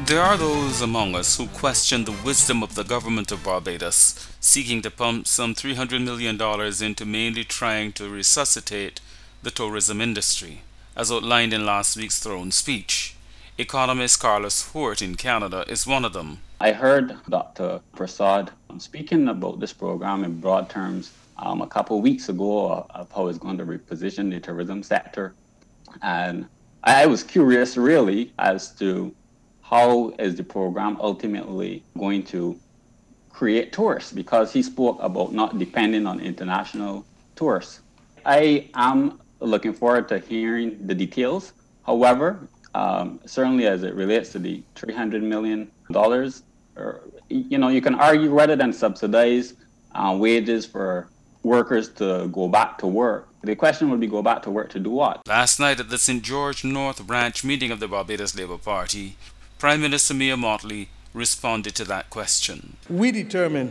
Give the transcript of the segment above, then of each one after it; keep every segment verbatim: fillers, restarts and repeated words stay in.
There are those among us who question the wisdom of the government of Barbados, seeking to pump some three hundred million dollars into mainly trying to resuscitate the tourism industry, as outlined in last week's throne speech. Economist Carlos Fort in Canada is one of them. I heard Doctor Prasad speaking about this program in broad terms um, a couple of weeks ago of how it's going to reposition the tourism sector. And I was curious really as to how is the program ultimately going to create tourists, because he spoke about not depending on international tourists. I am looking forward to hearing the details. However, um, certainly as it relates to the three hundred million dollars, or, you know, you can argue rather than subsidize uh, wages for workers to go back to work. The question would be, go back to work to do what? Last night at the Saint George North Branch meeting of the Barbados Labour Party, Prime Minister Mia Mottley responded to that question. We determined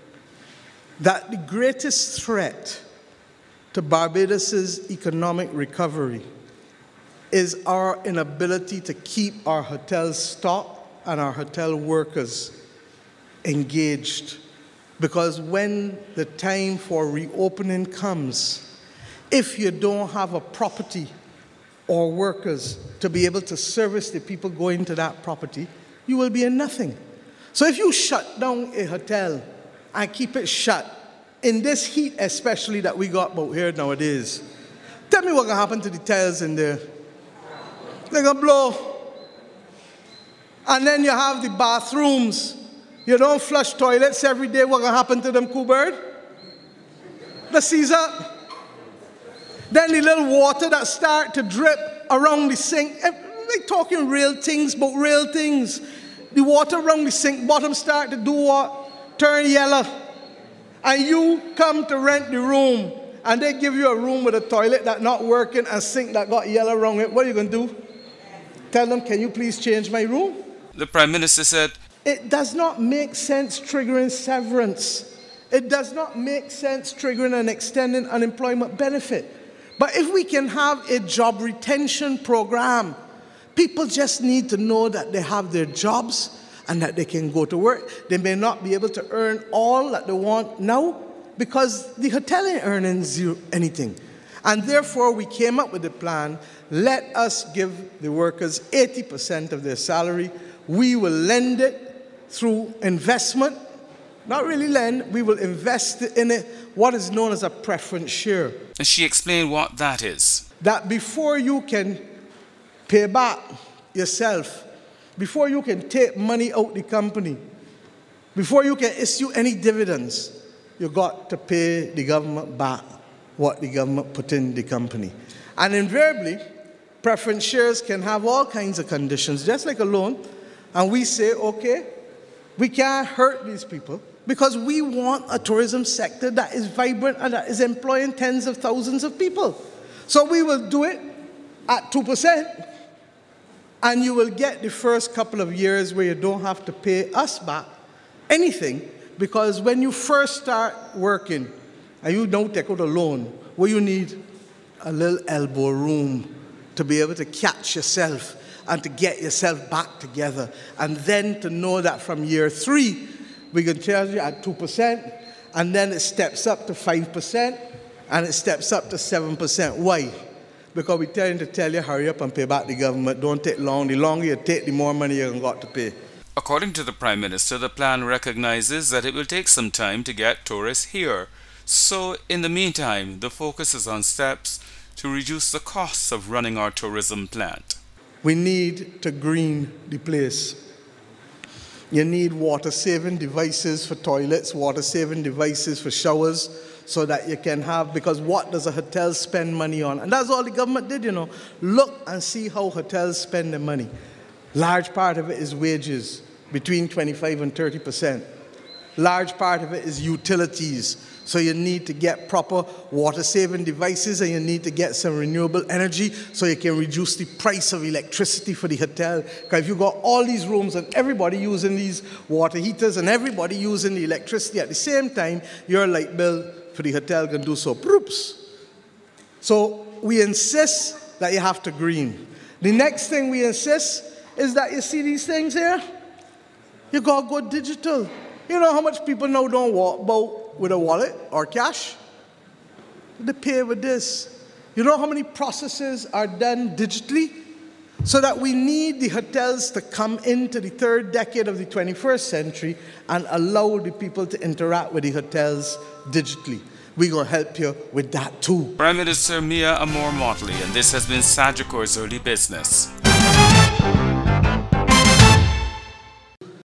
that the greatest threat to Barbados's economic recovery is our inability to keep our hotel stock and our hotel workers engaged. Because when the time for reopening comes, if you don't have a property or workers to be able to service the people going to that property, you will be in nothing. So if you shut down a hotel and keep it shut, in this heat especially that we got out here nowadays, tell me what's going to happen to the tiles in there. They're going to blow. And then you have the bathrooms. You don't flush toilets every day. What's going to happen to them, Coolbird? The seize up. Then the little water that start to drip around the sink. We're talking real things, but real things. The water around the sink bottom start to do what? Turn yellow. And you come to rent the room, and they give you a room with a toilet that's not working and sink that got yellow around it. What are you going to do? Tell them, can you please change my room? The Prime Minister said, it does not make sense triggering severance. It does not make sense triggering and extending unemployment benefit. But if we can have a job retention program, people just need to know that they have their jobs and that they can go to work. They may not be able to earn all that they want now because the hotel ain't earning zero anything. And therefore, we came up with a plan. Let us give the workers eighty percent of their salary. We will lend it through investment. Not really lend, we will invest in it, what is known as a preference share. And she explained what that is. That before you can pay back yourself, before you can take money out the company, before you can issue any dividends, you got to pay the government back what the government put in the company. And invariably, preference shares can have all kinds of conditions, just like a loan. And we say, okay, we can't hurt these people because we want a tourism sector that is vibrant and that is employing tens of thousands of people. So we will do it at two percent. And you will get the first couple of years where you don't have to pay us back anything, because when you first start working and you don't take out a loan, well, you need a little elbow room to be able to catch yourself and to get yourself back together. And then to know that from year three, we can charge you at two percent, and then it steps up to five percent, and it steps up to seven percent. Why? Because we're trying to tell you, hurry up and pay back the government. Don't take long. The longer you take, the more money you've got to pay. According to the Prime Minister, the plan recognizes that it will take some time to get tourists here. So, in the meantime, the focus is on steps to reduce the costs of running our tourism plant. We need to green the place. You need water-saving devices for toilets, water-saving devices for showers, so that you can have, because what does a hotel spend money on? And that's all the government did, you know. Look and see how hotels spend their money. Large part of it is wages, between twenty-five and thirty percent. Large part of it is utilities. So you need to get proper water-saving devices, and you need to get some renewable energy so you can reduce the price of electricity for the hotel. Because if you've got all these rooms and everybody using these water heaters and everybody using the electricity at the same time, your light bill for the hotel can do so. Proops. So we insist that you have to green. The next thing we insist is that you see these things here? You gotta go digital. You know how much people now don't walk about with a wallet or cash? They pay with this. You know how many processes are done digitally? So that we need the hotels to come into the third decade of the twenty-first century and allow the people to interact with the hotels digitally. We're going to help you with that too. Prime Minister Mia Amor Motley, and this has been Sagicor's Early Business.